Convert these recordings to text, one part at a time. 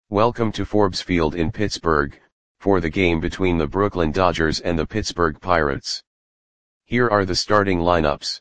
Welcome to Forbes Field in Pittsburgh, for the game between the Brooklyn Dodgers and the Pittsburgh Pirates. Here are the starting lineups.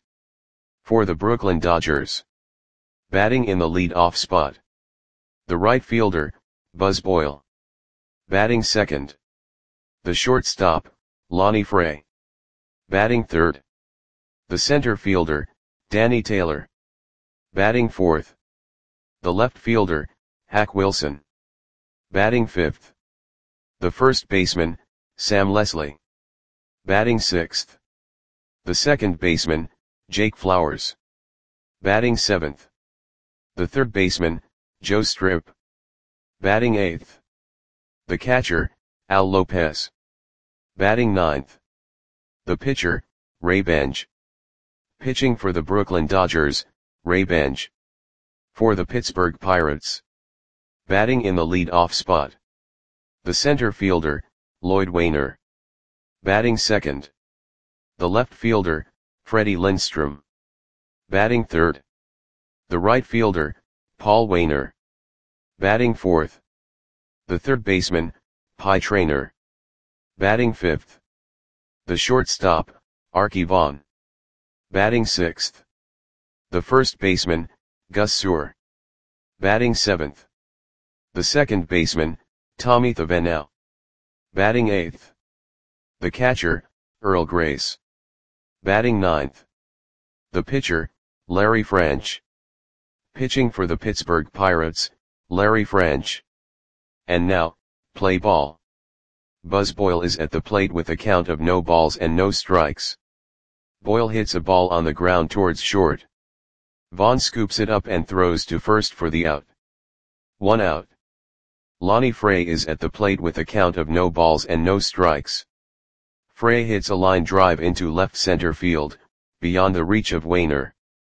For the Brooklyn Dodgers. Batting in the lead-off spot. The right fielder, Buzz Boyle. Batting second. The shortstop, Lonnie Fray. Batting third. The center fielder, Danny Taylor. Batting fourth. The left fielder, Hack Wilson. Batting fifth. The first baseman, Sam Leslie. Batting sixth. The second baseman, Jake Flowers. Batting seventh. The third baseman, Joe Strip. Batting eighth. The catcher, Al Lopez. Batting ninth. The pitcher, Ray Benj. Pitching for the Brooklyn Dodgers, Ray Benj. For the Pittsburgh Pirates. Batting in the lead-off spot. The center fielder, Lloyd Wainer. Batting second. The left fielder, Freddie Lindstrom. Batting third. The right fielder, Paul Wainer. Batting fourth. The third baseman, Pie Traynor. Batting fifth. The shortstop, Arky Vaughan. Batting sixth. The first baseman, Gus Sewell. Batting seventh. The second baseman, Tommy Thavenau. Batting eighth. The catcher, Earl Grace. Batting ninth. The pitcher, Larry French. Pitching for the Pittsburgh Pirates, Larry French. And now, play ball. Buzz Boyle is at the plate with a count of no balls and no strikes. Boyle hits a ball on the ground towards short. Vaughn scoops it up and throws to first for the out. 1 out. Lonnie Fray is at the plate with a count of no balls and no strikes. Fray hits a line drive into left center field, beyond the reach of Wainer.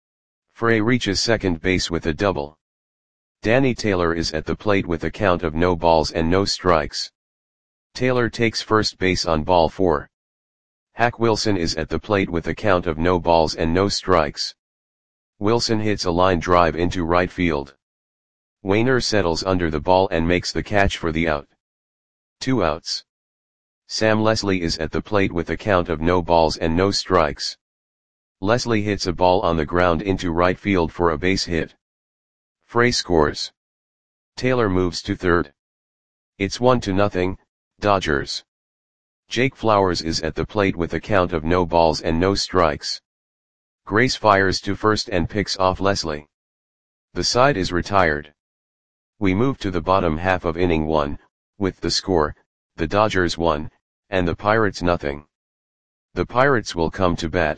Fray reaches second base with a double. Danny Taylor is at the plate with a count of no balls and no strikes. Taylor takes first base on ball 4. Hack Wilson is at the plate with a count of no balls and no strikes. Wilson hits a line drive into right field. Wainer settles under the ball and makes the catch for the out. 2 outs. Sam Leslie is at the plate with a count of no balls and no strikes. Leslie hits a ball on the ground into right field for a base hit. Fray scores. Taylor moves to third. It's 1-0, Dodgers. Jake Flowers is at the plate with a count of no balls and no strikes. Grace fires to first and picks off Leslie. The side is retired. We move to the bottom half of inning 1, with the score, the Dodgers 1, and the Pirates 0. The Pirates will come to bat.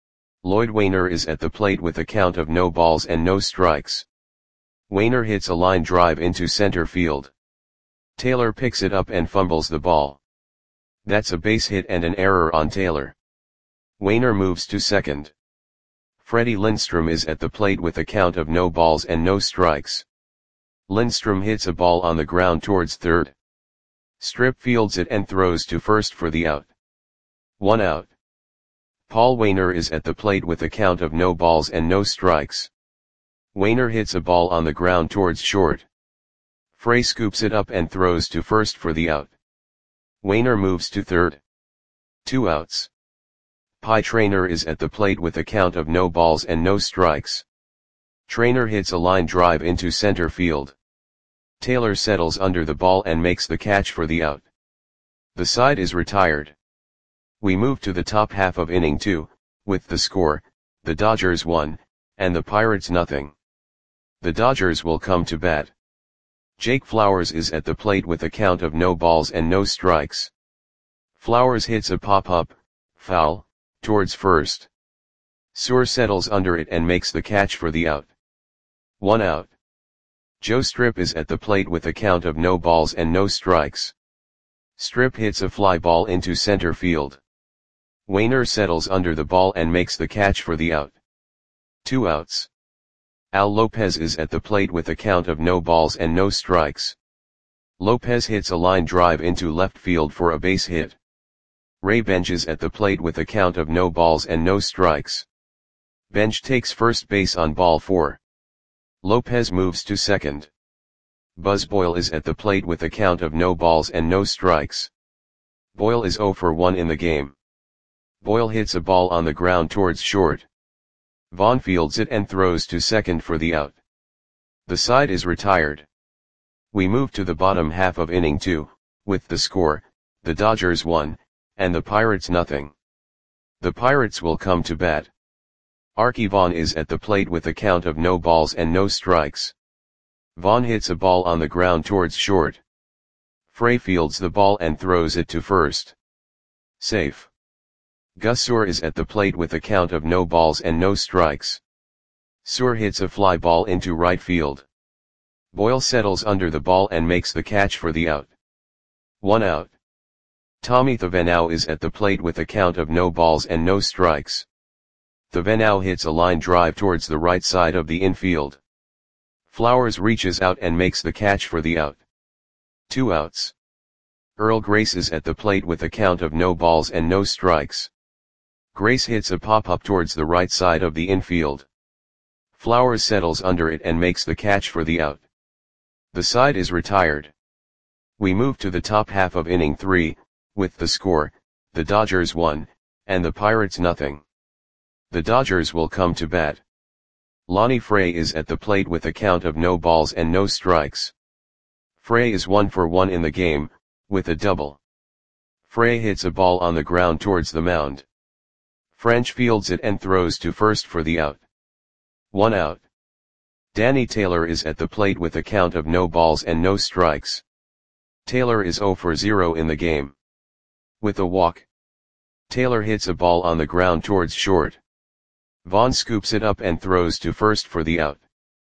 Lloyd Wainer is at the plate with a count of no balls and no strikes. Wainer hits a line drive into center field. Taylor picks it up and fumbles the ball. That's a base hit and an error on Taylor. Wainer moves to second. Freddie Lindstrom is at the plate with a count of no balls and no strikes. Lindstrom hits a ball on the ground towards third. Strip fields it and throws to first for the out. 1 out. Paul Wainer is at the plate with a count of no balls and no strikes. Wainer hits a ball on the ground towards short. Fray scoops it up and throws to first for the out. Wainer moves to third. 2 outs. Pie Traynor is at the plate with a count of no balls and no strikes. Traynor hits a line drive into center field. Taylor settles under the ball and makes the catch for the out. The side is retired. We move to the top half of inning 2, with the score, the Dodgers 1, and the Pirates 0. The Dodgers will come to bat. Jake Flowers is at the plate with a count of no balls and no strikes. Flowers hits a pop-up, foul, towards first. Sewell settles under it and makes the catch for the out. 1 out. Joe Strip is at the plate with a count of no balls and no strikes. Strip hits a fly ball into center field. Wainer settles under the ball and makes the catch for the out. 2 outs. Al Lopez is at the plate with a count of no balls and no strikes. Lopez hits a line drive into left field for a base hit. Ray Benj is at the plate with a count of no balls and no strikes. Benj takes first base on ball 4. Lopez moves to second. Buzz Boyle is at the plate with a count of no balls and no strikes. Boyle is 0 for 1 in the game. Boyle hits a ball on the ground towards short. Vaughn fields it and throws to second for the out. The side is retired. We move to the bottom half of inning 2, with the score, the Dodgers 1, and the Pirates nothing. The Pirates will come to bat. Arky Vaughan is at the plate with a count of no balls and no strikes. Vaughan hits a ball on the ground towards short. Frey fields the ball and throws it to first. Safe. Gus Suhr is at the plate with a count of no balls and no strikes. Suhr hits a fly ball into right field. Boyle settles under the ball and makes the catch for the out. 1 out. Tommy Thavenau is at the plate with a count of no balls and no strikes. Thavenau hits a line drive towards the right side of the infield. Flowers reaches out and makes the catch for the out. 2 outs. Earl Grace is at the plate with a count of no balls and no strikes. Grace hits a pop-up towards the right side of the infield. Flowers settles under it and makes the catch for the out. The side is retired. We move to the top half of inning 3, with the score, the Dodgers 1, and the Pirates nothing. The Dodgers will come to bat. Lonnie Frey is at the plate with a count of no balls and no strikes. Frey is 1 for 1 in the game, with a double. Frey hits a ball on the ground towards the mound. French fields it and throws to first for the out. 1 out. Danny Taylor is at the plate with a count of no balls and no strikes. Taylor is 0 for 0 in the game. With a walk. Taylor hits a ball on the ground towards short. Vaughn scoops it up and throws to first for the out.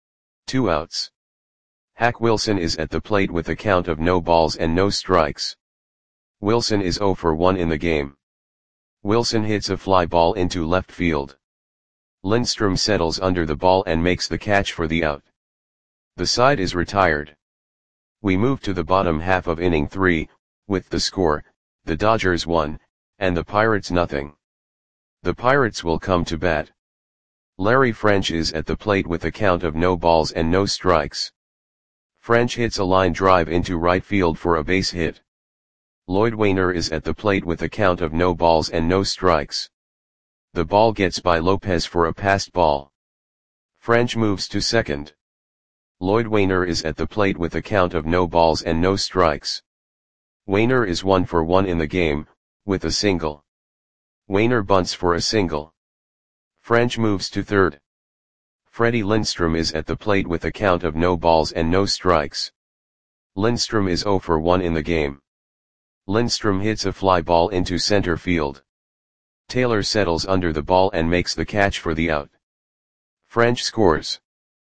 2 outs. Hack Wilson is at the plate with a count of no balls and no strikes. Wilson is 0 for 1 in the game. Wilson hits a fly ball into left field. Lindstrom settles under the ball and makes the catch for the out. The side is retired. We move to the bottom half of inning 3, with the score, the Dodgers 1, and the Pirates nothing. The Pirates will come to bat. Larry French is at the plate with a count of no balls and no strikes. French hits a line drive into right field for a base hit. Lloyd Wainer is at the plate with a count of no balls and no strikes. The ball gets by Lopez for a passed ball. French moves to second. Lloyd Wainer is at the plate with a count of no balls and no strikes. Wainer is 1 for 1 in the game, with a single. Wainer bunts for a single. French moves to third. Freddie Lindstrom is at the plate with a count of no balls and no strikes. Lindstrom is 0 for 1 in the game. Lindstrom hits a fly ball into center field. Taylor settles under the ball and makes the catch for the out. French scores.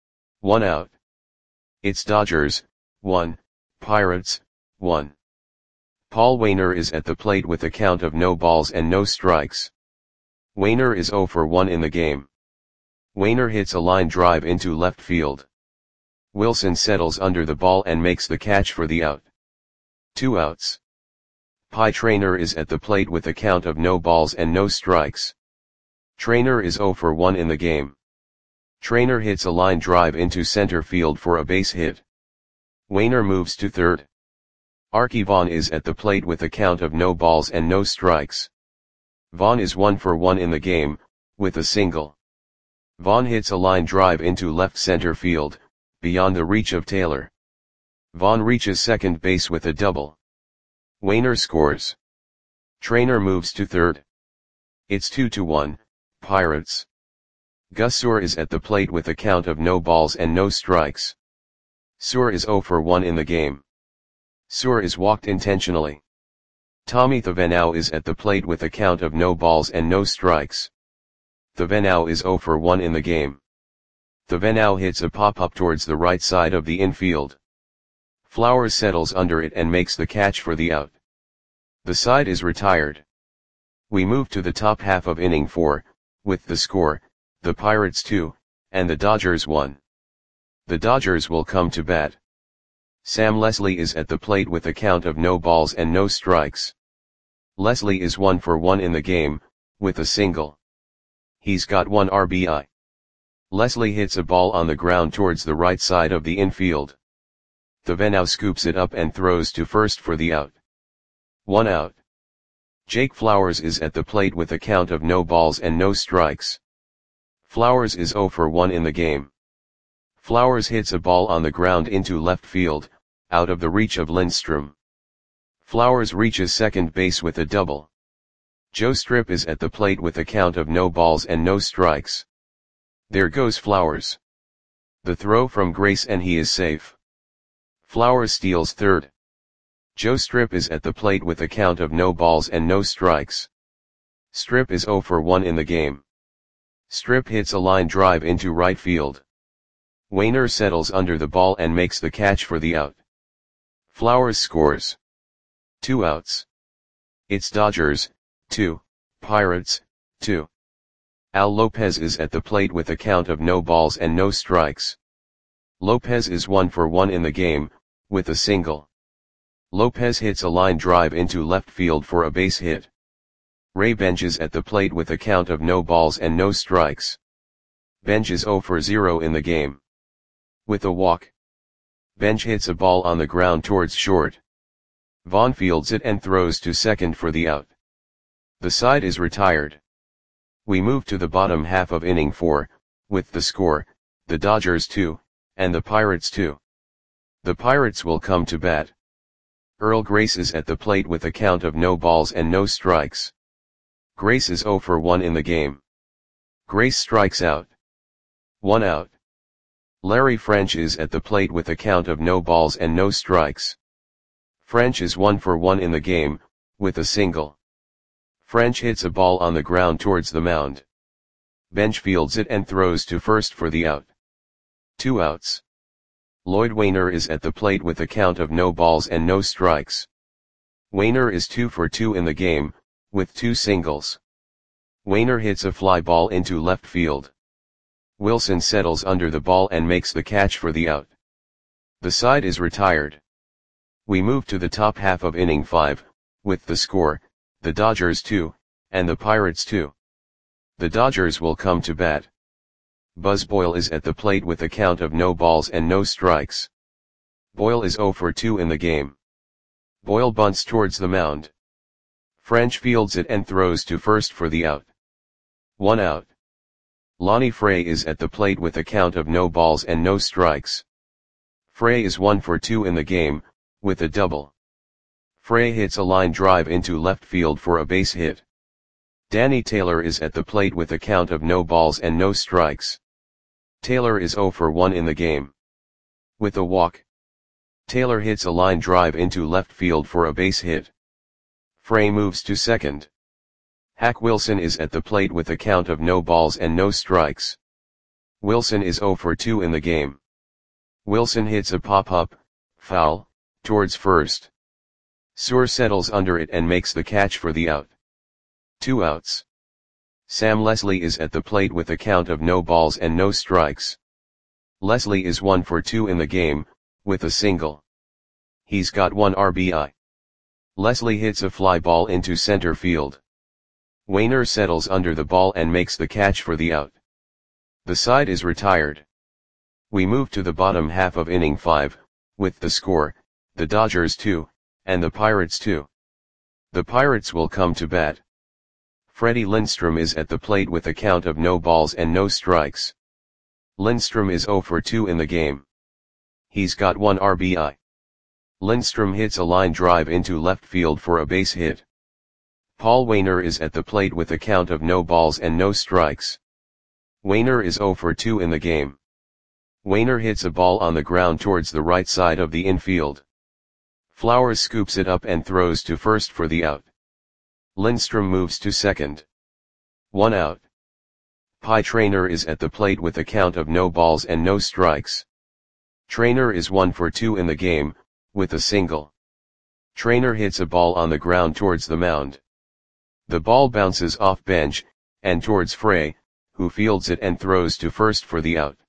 1 out. It's Dodgers, 1, Pirates, 1. Paul Wainer is at the plate with a count of no balls and no strikes. Wainer is 0 for 1 in the game. Wainer hits a line drive into left field. Wilson settles under the ball and makes the catch for the out. 2 outs. Pie Traynor is at the plate with a count of no balls and no strikes. Traynor is 0 for 1 in the game. Traynor hits a line drive into center field for a base hit. Wainer moves to third. Arky Vaughan is at the plate with a count of no balls and no strikes. Vaughan is 1 for 1 in the game, with a single. Vaughan hits a line drive into left center field, beyond the reach of Taylor. Vaughan reaches second base with a double. Wainer scores. Traynor moves to third. It's 2-1, Pirates. Gus Suhr is at the plate with a count of no balls and no strikes. Suhr is 0 for 1 in the game. Suhr is walked intentionally. Tommy Thavenau is at the plate with a count of no balls and no strikes. Thavenau is 0 for 1 in the game. Thavenau hits a pop-up towards the right side of the infield. Flowers settles under it and makes the catch for the out. The side is retired. We move to the top half of inning 4, with the score, the Pirates 2, and the Dodgers 1. The Dodgers will come to bat. Sam Leslie is at the plate with a count of no balls and no strikes. Leslie is 1 for 1 in the game, with a single. He's got 1 RBI. Leslie hits a ball on the ground towards the right side of the infield. Thaven now scoops it up and throws to first for the out. 1 out. Jake Flowers is at the plate with a count of no balls and no strikes. Flowers is 0 for 1 in the game. Flowers hits a ball on the ground into left field, out of the reach of Lindstrom. Flowers reaches second base with a double. Joe Strip is at the plate with a count of no balls and no strikes. There goes Flowers. The throw from Grace and he is safe. Flowers steals third. Joe Strip is at the plate with a count of no balls and no strikes. Strip is 0 for 1 in the game. Strip hits a line drive into right field. Wainer settles under the ball and makes the catch for the out. Flowers scores. 2 outs. It's Dodgers, 2, Pirates, 2. Al Lopez is at the plate with a count of no balls and no strikes. Lopez is 1 for 1 in the game, with a single. Lopez hits a line drive into left field for a base hit. Ray Bench is at the plate with a count of no balls and no strikes. Bench is 0 for 0 in the game. With a walk. Bench hits a ball on the ground towards short. Vaughn fields it and throws to second for the out. The side is retired. We move to the bottom half of inning 4, with the score, the Dodgers 2, and the Pirates 2. The Pirates will come to bat. Earl Grace is at the plate with a count of no balls and no strikes. Grace is 0 for 1 in the game. Grace strikes out. 1 out. Larry French is at the plate with a count of no balls and no strikes. French is 1 for 1 in the game, with a single. French hits a ball on the ground towards the mound. Bench fields it and throws to first for the out. 2 outs. Lloyd Wainer is at the plate with a count of no balls and no strikes. Wainer is 2 for 2 in the game, with 2 singles. Wainer hits a fly ball into left field. Wilson settles under the ball and makes the catch for the out. The side is retired. We move to the top half of inning 5, with the score, the Dodgers 2, and the Pirates 2. The Dodgers will come to bat. Buzz Boyle is at the plate with a count of no balls and no strikes. Boyle is 0 for 2 in the game. Boyle bunts towards the mound. French fields it and throws to first for the out. 1 out. Lonnie Frey is at the plate with a count of no balls and no strikes. Frey is 1 for 2 in the game, with a double. Frey hits a line drive into left field for a base hit. Danny Taylor is at the plate with a count of no balls and no strikes. Taylor is 0 for 1 in the game. With a walk. Taylor hits a line drive into left field for a base hit. Frey moves to second. Hack Wilson is at the plate with a count of no balls and no strikes. Wilson is 0 for 2 in the game. Wilson hits a pop-up, foul, towards first. Suhr settles under it and makes the catch for the out. 2 outs. Sam Leslie is at the plate with a count of no balls and no strikes. Leslie is 1 for 2 in the game, with a single. He's got 1 RBI. Leslie hits a fly ball into center field. Wainer settles under the ball and makes the catch for the out. The side is retired. We move to the bottom half of inning 5, with the score, the Dodgers 2, and the Pirates 2. The Pirates will come to bat. Freddie Lindstrom is at the plate with a count of no balls and no strikes. Lindstrom is 0 for 2 in the game. He's got 1 RBI. Lindstrom hits a line drive into left field for a base hit. Paul Wainer is at the plate with a count of no balls and no strikes. Wainer is 0 for 2 in the game. Wainer hits a ball on the ground towards the right side of the infield. Flowers scoops it up and throws to first for the out. Lindstrom moves to second. 1 out. Pie Traynor is at the plate with a count of no balls and no strikes. Traynor is 1 for 2 in the game, with a single. Traynor hits a ball on the ground towards the mound. The ball bounces off Bench, and towards Frey, who fields it and throws to first for the out.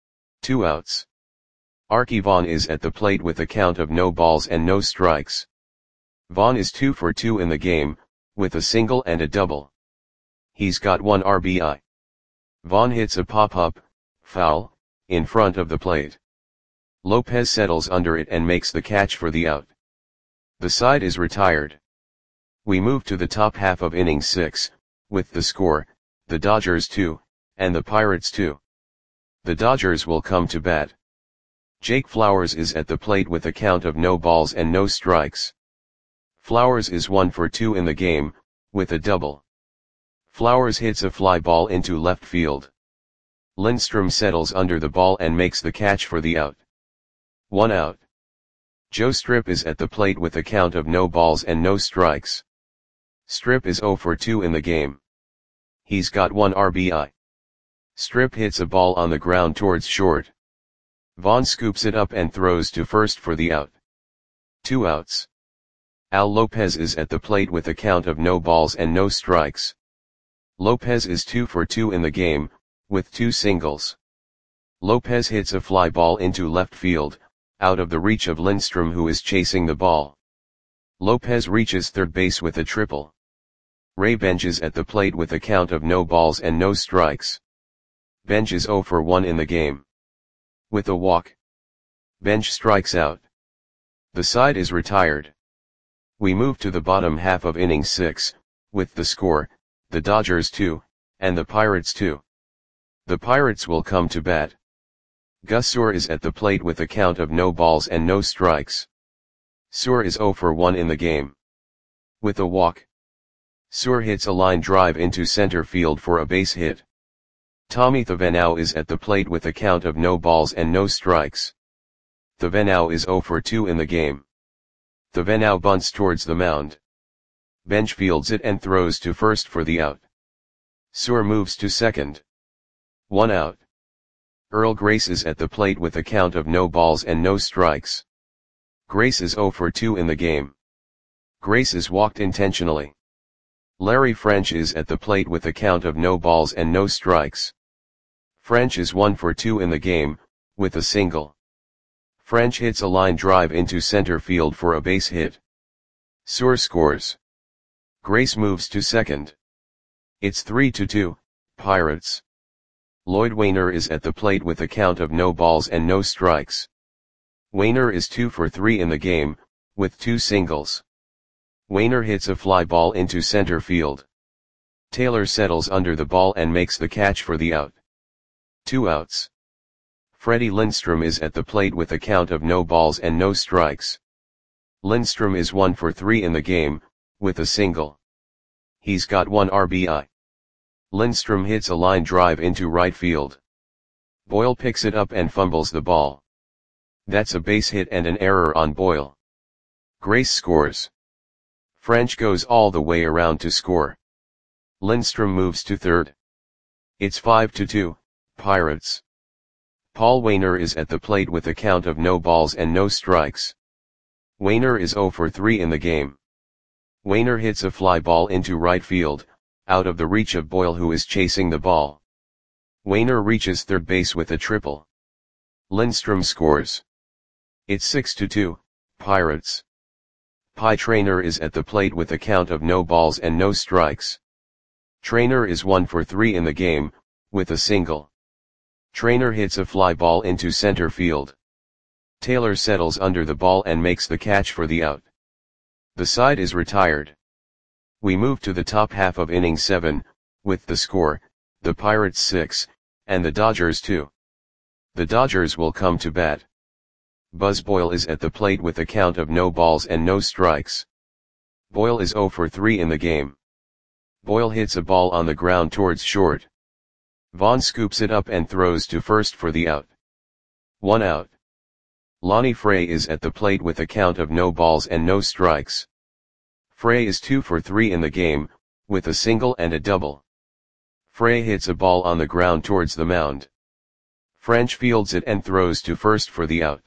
2 outs. Arky Vaughan is at the plate with a count of no balls and no strikes. Vaughan is 2 for 2 in the game, with a single and a double. He's got 1 RBI. Vaughan hits a pop-up, foul, in front of the plate. Lopez settles under it and makes the catch for the out. The side is retired. We move to the top half of inning 6, with the score, the Dodgers 2, and the Pirates 2. The Dodgers will come to bat. Jake Flowers is at the plate with a count of no balls and no strikes. Flowers is 1 for 2 in the game, with a double. Flowers hits a fly ball into left field. Lindstrom settles under the ball and makes the catch for the out. 1 out. Joe Strip is at the plate with a count of no balls and no strikes. Strip is 0 for 2 in the game. He's got 1 RBI. Strip hits a ball on the ground towards short. Vaughn scoops it up and throws to first for the out. 2 outs. Al Lopez is at the plate with a count of no balls and no strikes. Lopez is 2 for 2 in the game, with 2 singles. Lopez hits a fly ball into left field, out of the reach of Lindstrom, who is chasing the ball. Lopez reaches third base with a triple. Ray Bench is at the plate with a count of no balls and no strikes. Bench is 0 for 1 in the game. With a walk, Bench strikes out. The side is retired. We move to the bottom half of inning 6, with the score, the Dodgers 2, and the Pirates 2. The Pirates will come to bat. Gus Suhr is at the plate with a count of no balls and no strikes. Suhr is 0 for 1 in the game. With a walk, Suhr hits a line drive into center field for a base hit. Tommy Thevenot is at the plate with a count of no balls and no strikes. Thevenot is 0 for 2 in the game. Thevenot bunts towards the mound. Bench fields it and throws to first for the out. Suhr moves to second. 1 out. Earl Grace is at the plate with a count of no balls and no strikes. Grace is 0 for 2 in the game. Grace is walked intentionally. Larry French is at the plate with a count of no balls and no strikes. French is 1 for 2 in the game, with a single. French hits a line drive into center field for a base hit. Suhr scores. Grace moves to second. It's 3-2, Pirates. Lloyd Wainer is at the plate with a count of no balls and no strikes. Wainer is 2 for 3 in the game, with 2 singles. Wainer hits a fly ball into center field. Taylor settles under the ball and makes the catch for the out. 2 outs. Freddie Lindstrom is at the plate with a count of no balls and no strikes. Lindstrom is 1 for 3 in the game, with a single. He's got 1 RBI. Lindstrom hits a line drive into right field. Boyle picks it up and fumbles the ball. That's a base hit and an error on Boyle. Grace scores. French goes all the way around to score. Lindstrom moves to third. It's 5-2, Pirates. Paul Wainer is at the plate with a count of no balls and no strikes. Wainer is 0 for 3 in the game. Wainer hits a fly ball into right field, out of the reach of Boyle, who is chasing the ball. Wainer reaches third base with a triple. Lindstrom scores. It's 6-2, Pirates. Pie Traynor is at the plate with a count of no balls and no strikes. Traynor is 1 for 3 in the game, with a single. Traynor hits a fly ball into center field. Taylor settles under the ball and makes the catch for the out. The side is retired. We move to the top half of inning 7, with the score, the Pirates 6, and the Dodgers 2. The Dodgers will come to bat. Buzz Boyle is at the plate with a count of no balls and no strikes. Boyle is 0 for 3 in the game. Boyle hits a ball on the ground towards short. Vaughn scoops it up and throws to first for the out. 1 out. Lonnie Frey is at the plate with a count of no balls and no strikes. Frey is 2 for 3 in the game, with a single and a double. Frey hits a ball on the ground towards the mound. French fields it and throws to first for the out.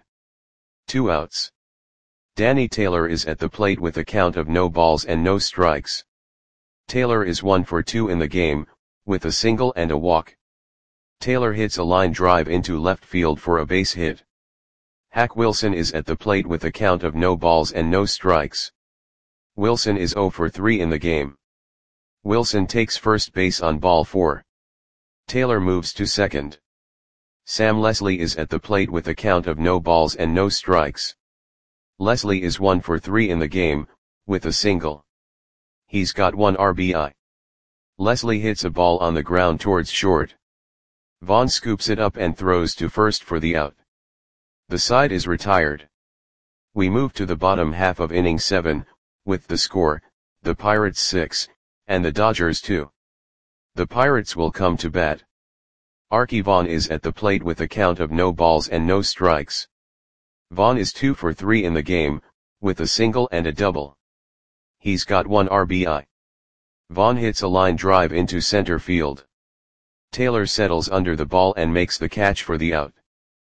2 outs. Danny Taylor is at the plate with a count of no balls and no strikes. Taylor is 1 for 2 in the game, with a single and a walk. Taylor hits a line drive into left field for a base hit. Hack Wilson is at the plate with a count of no balls and no strikes. Wilson is 0 for 3 in the game. Wilson takes first base on ball 4. Taylor moves to second. Sam Leslie is at the plate with a count of no balls and no strikes. Leslie is 1 for 3 in the game, with a single. He's got 1 RBI. Leslie hits a ball on the ground towards short. Vaughn scoops it up and throws to first for the out. The side is retired. We move to the bottom half of inning 7, with the score, the Pirates 6, and the Dodgers 2. The Pirates will come to bat. Arky Vaughan is at the plate with a count of no balls and no strikes. Vaughan is 2 for 3 in the game, with a single and a double. He's got 1 RBI. Vaughan hits a line drive into center field. Taylor settles under the ball and makes the catch for the out.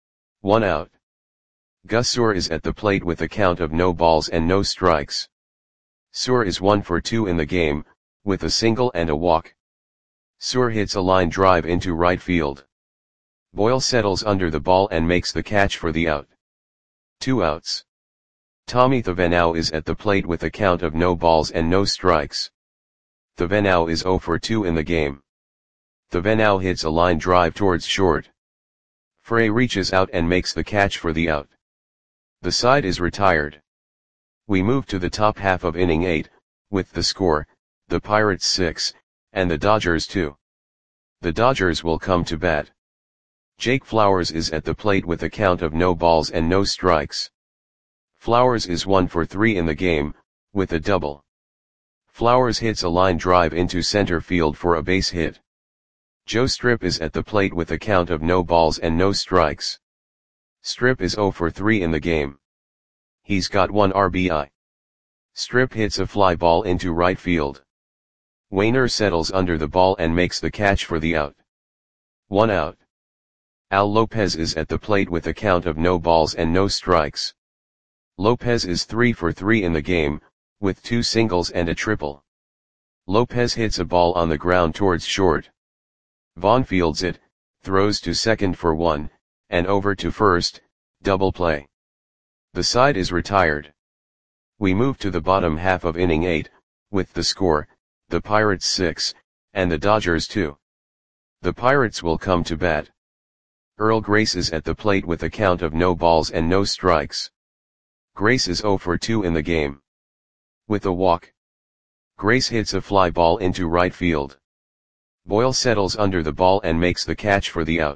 1 out. Gus Suhr is at the plate with a count of no balls and no strikes. Suhr is 1 for 2 in the game, with a single and a walk. Suhr hits a line drive into right field. Boyle settles under the ball and makes the catch for the out. 2 outs. Tommy Thavenau is at the plate with a count of no balls and no strikes. Thavenau is 0 for 2 in the game. Thavenau hits a line drive towards short. Frey reaches out and makes the catch for the out. The side is retired. We move to the top half of inning 8, with the score, the Pirates 6, and the Dodgers 2. The Dodgers will come to bat. Jake Flowers is at the plate with a count of no balls and no strikes. Flowers is 1 for 3 in the game, with a double. Flowers hits a line drive into center field for a base hit. Joe Strip is at the plate with a count of no balls and no strikes. Strip is 0 for 3 in the game. He's got 1 RBI. Strip hits a fly ball into right field. Wainer settles under the ball and makes the catch for the out. 1 out. Al Lopez is at the plate with a count of no balls and no strikes. Lopez is 3 for 3 in the game, with 2 singles and a triple. Lopez hits a ball on the ground towards short. Vaughn fields it, throws to second for 1, and over to first, double play. The side is retired. We move to the bottom half of inning 8, with the score, the Pirates 6, and the Dodgers 2. The Pirates will come to bat. Earl Grace is at the plate with a count of no balls and no strikes. Grace is 0 for 2 in the game. With a walk. Grace hits a fly ball into right field. Boyle settles under the ball and makes the catch for the out.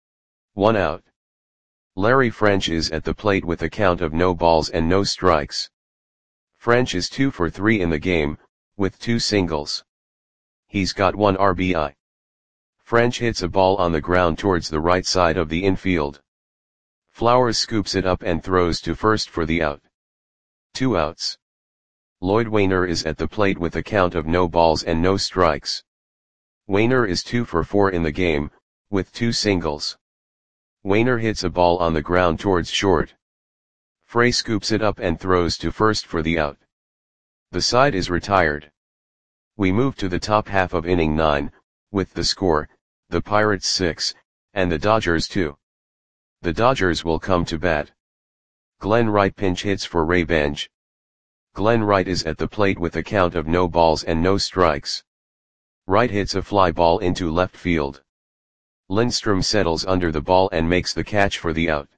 1 out. Larry French is at the plate with a count of no balls and no strikes. French is 2 for 3 in the game, with 2 singles. He's got 1 RBI. French hits a ball on the ground towards the right side of the infield. Flowers scoops it up and throws to first for the out. 2 outs. Lloyd Wainer is at the plate with a count of no balls and no strikes. Wainer is 2 for 4 in the game, with 2 singles. Wainer hits a ball on the ground towards short. Frey scoops it up and throws to first for the out. The side is retired. We move to the top half of inning 9, with the score, the Pirates 6, and the Dodgers 2. The Dodgers will come to bat. Glenn Wright pinch hits for Ray Benj. Glenn Wright is at the plate with a count of no balls and no strikes. Wright hits a fly ball into left field. Lindstrom settles under the ball and makes the catch for the out.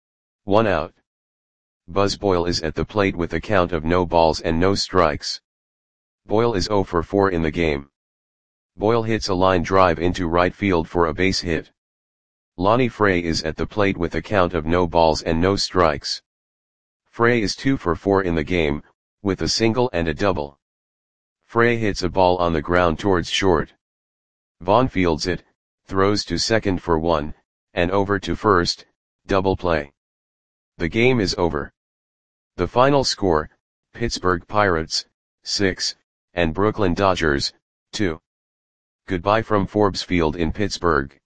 1 out. Buzz Boyle is at the plate with a count of no balls and no strikes. Boyle is 0 for 4 in the game. Boyle hits a line drive into right field for a base hit. Lonnie Frey is at the plate with a count of no balls and no strikes. Frey is 2 for 4 in the game, with a single and a double. Frey hits a ball on the ground towards short. Vaughn fields it, throws to second for 1, and over to first, double play. The game is over. The final score, Pittsburgh Pirates, 6, and Brooklyn Dodgers, 2. Goodbye from Forbes Field in Pittsburgh.